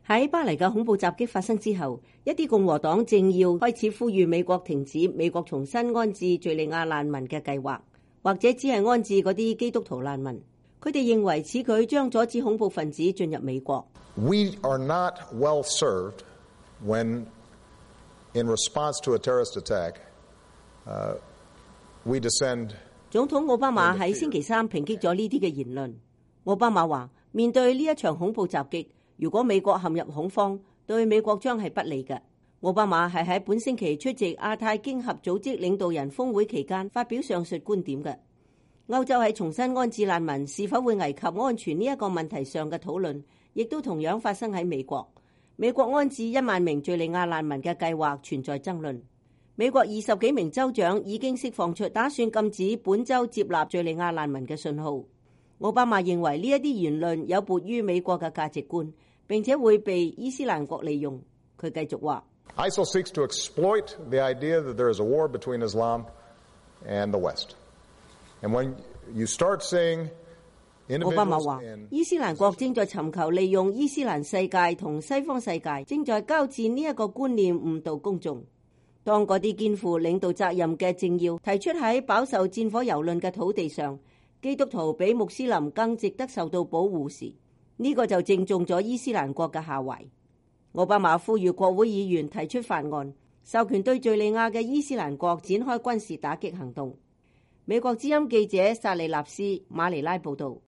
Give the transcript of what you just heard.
喺巴黎嘅恐怖襲擊發生之後，一啲共和黨政要開始呼籲美國停止美國重新安置敘利亞難民嘅計劃，或者只係安置嗰啲基督徒難民。佢哋認為此舉將阻止恐怖分子進入美國。 We are not well served when, in response to a terrorist attack, we descend. 總統奧巴馬喺星期三抨擊咗呢啲嘅言論。奧巴馬話：面對呢一場恐怖襲擊，如果美國陷入恐慌，對美國將係不利嘅。奧巴馬係喺本星期出席亞太經合組織領導人峰會期間發表上述觀點嘅。歐洲喺重新安置難民是否會危及安全呢一個問題上嘅討論，亦都同樣發生喺美國。美國安置1萬名敘利亞難民嘅計劃存在爭論。美國20幾名州長已經釋放出打算禁止本州接納敘利亞難民嘅信號。奧巴馬認為呢一啲言論有悖於美國嘅價值觀，並且會被伊斯蘭國利用。佢繼續話 ISIL seeks to exploit the idea that there is a war between Islam and the West. And when you start saying 奧巴馬話，伊斯蘭國正在尋求利用伊斯蘭世界同西方世界正在交戰呢一個觀念誤導公眾。當嗰啲肩負領導責任嘅政要提出喺飽受戰火蹂躪嘅土地上，基督徒比穆斯林更值得受到保護時，呢個就正中咗伊斯蘭國嘅下懷。奧巴馬呼籲國會議員提出法案，授權對敘利亞嘅伊斯蘭國展開軍事打擊行動。美國之音記者薩利納斯馬尼拉報道。